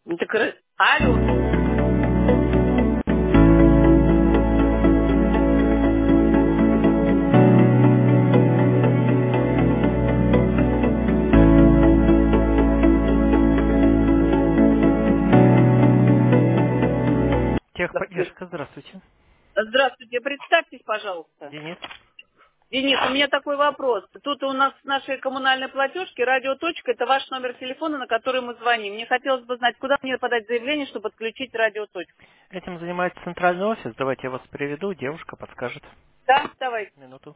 Так, алло. Техподдержка, здравствуйте. Здравствуйте, представьтесь, пожалуйста. Денис. Денис, у меня такой вопрос. Тут у нас в нашей коммунальной платежке радиоточка, это ваш номер телефона, на который мы звоним. Мне хотелось бы знать, куда мне подать заявление, чтобы отключить радиоточку. Этим занимается центральный офис. Давайте я вас приведу, девушка подскажет. Да, давайте. Минуту.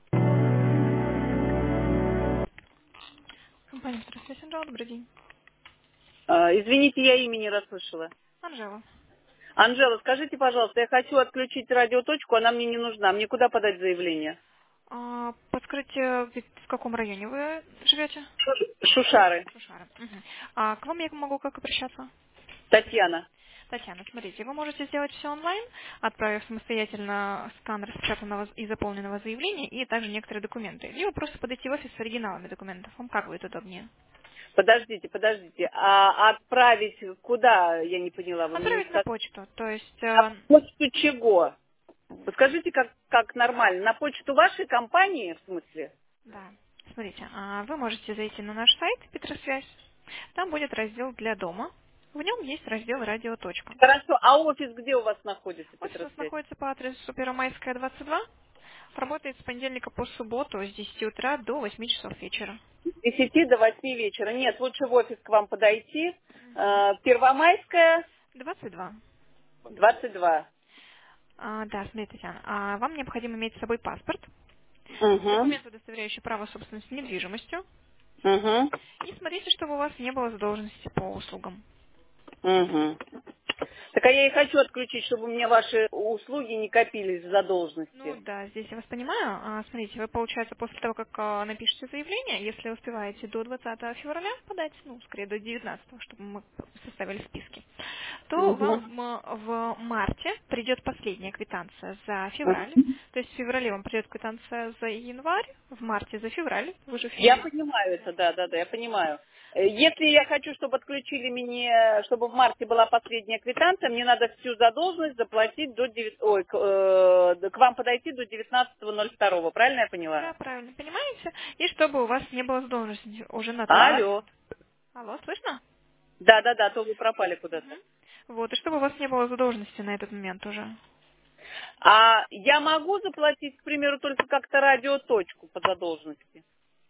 Компания «Трансляция Анжела», добрый день. Извините, я имя не расслышала. Анжела. Анжела, скажите, пожалуйста, я хочу отключить радиоточку, она мне не нужна. Мне куда подать заявление? Подскажите, в каком районе вы живете? Шушары. Шушара. Мгм. К вам я могу как обращаться? Татьяна. Татьяна, смотрите, вы можете сделать все онлайн, отправив самостоятельно скан распечатанного и заполненного заявления и также некоторые документы. Либо просто подойти в офис с оригиналами документов. Вам как будет удобнее? Подождите. А отправить куда, я не поняла, вы мне не Отправить на сказали. почту. То есть, На почту чего? Подскажите, как нормально. На почту вашей компании, в смысле? да, смотрите, вы можете зайти на наш сайт Петросвязь. Там будет раздел для дома. В нем есть раздел «Радиоточка». Хорошо. А офис где у вас находится, Офис у нас Петросвязь? находится по адресу Первомайская, 22. Работает с понедельника по субботу с 10 утра до 8 часов вечера. С 10 до 8 вечера. Нет, лучше в офис к вам подойти. Мгм. Первомайская, 22. 22. Да, смотрите, Татьяна, вам необходимо иметь с собой паспорт, Угу. документ, удостоверяющий право собственности недвижимостью, Угу. и смотрите, чтобы у вас не было задолженности по услугам. Угу. Так а я и хочу отключить, чтобы у меня ваши услуги не копились в Ну задолженности. да, здесь я вас понимаю. Смотрите, вы, получается, после того, как напишете заявление, если успеваете до 20 февраля подать, ну, скорее до 19, чтобы мы составили списки, то Угу. вам в марте придет последняя квитанция за февраль. То есть в феврале вам придет квитанция за январь, в марте за февраль, вы же в Я феврале. понимаю это, да, я понимаю. Если я хочу, чтобы отключили мне, чтобы в марте была последняя квитанция, мне надо всю задолженность заплатить к вам подойти до 19.02, правильно я поняла? Да, правильно, понимаете? И чтобы у вас не было задолженности уже на тот момент. Алло. Алло, слышно? Да, а то вы пропали куда-то. Мгм. Вот, и чтобы у вас не было задолженности на этот момент уже. А я могу заплатить, к примеру, только как-то радиоточку по задолженности?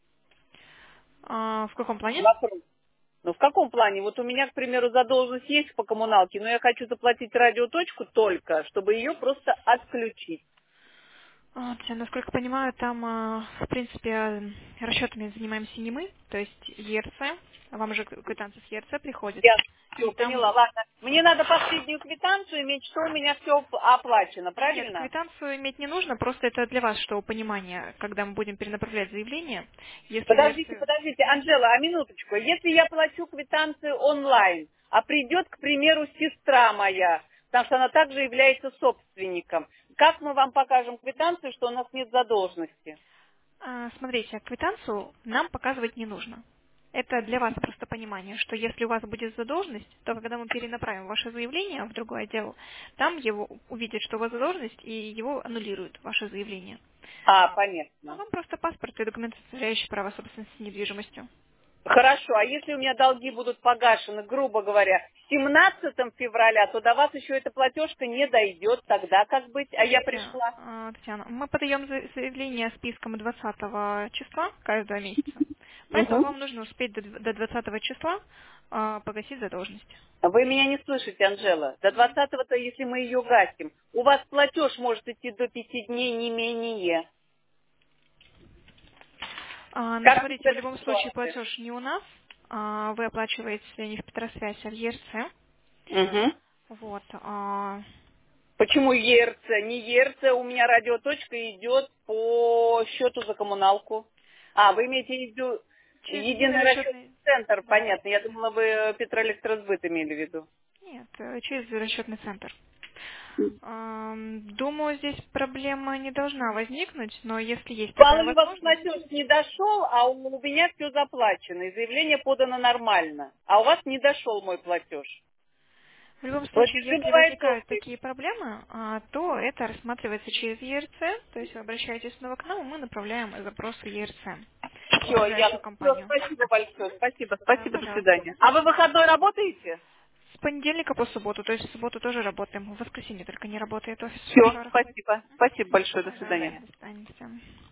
В каком плане? Вопрос. Ну, в каком плане? Вот у меня, к примеру, задолженность есть по коммуналке, но я хочу заплатить радиоточку только, чтобы ее просто отключить. Насколько понимаю, там, в принципе, расчетами занимаемся не мы, то есть ЕРЦ. Вам же квитанция с ЕРЦ приходит. Я все И там поняла. Ладно. Мне надо последнюю квитанцию иметь, что у меня все оплачено, нет, правильно? квитанцию иметь не нужно, просто это для вас, чтобы понимание, когда мы будем перенаправлять заявление, если в ЕРЦ... Подождите, Анжела, а минуточку. Если я плачу квитанцию онлайн, а придет, к примеру, сестра моя, потому что она также является собственником, как мы вам покажем квитанцию, что у нас нет задолженности? Смотрите, квитанцию нам показывать не нужно. Это для вас просто понимание, что если у вас будет задолженность, то когда мы перенаправим ваше заявление в другой отдел, там его увидят, что у вас задолженность, и его аннулируют, ваше заявление. А Понятно. вам просто паспорт и документ, удостоверяющий право собственности недвижимостью. Хорошо, а если у меня долги будут погашены, грубо говоря, 17 февраля, то до вас еще эта платежка не дойдет, тогда как быть? А я Смотрите, пришла. Татьяна, мы подаем заявление списком 20 числа каждого месяца, поэтому Мгм. вам нужно успеть до 20 числа погасить задолженность. Вы меня не слышите, Анжела. До 20-го-то, если мы ее гасим, у вас платеж может идти до 5 дней, не менее. Ну, Как быть в смотрите, в этой любом случае ситуации? платеж не у нас. Вы оплачиваете не в Петросвязь, а в ЕРЦ. Мгм. Вот. Почему ЕРЦ? Не ЕРЦ, у меня радиоточка идет по счету за коммуналку. Вы имеете в виду Через единый единый расчетный расчетный... центр, Да. понятно. Я думала, вы Петроэлектросбыт имели в виду. Нет, через расчетный центр. Думаю, здесь проблема не должна возникнуть, но если есть такая Вполне у вас возможность... платеж не дошел, а у меня все заплачено, и заявление подано нормально. А у вас не дошел мой платеж. В любом Вот случае, если если бывает возникают толстый. такие проблемы, то это рассматривается через ЕРЦ, то есть вы обращаетесь снова к нам, и мы направляем запрос в ЕРЦ, в Все, ближайшую ясно. Все, компанию. спасибо большое. Спасибо, Да, спасибо, до пожалуйста. свидания. А вы в выходной работаете? С понедельника по субботу, то есть в субботу тоже работаем, в воскресенье только не работает офис в Все, Шарах. спасибо. Спасибо большое, до свидания. Пожалуйста, до свидания. Всем.